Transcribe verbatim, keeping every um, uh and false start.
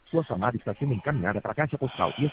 Sua chamada está sendo encaminhada para a caixa postal e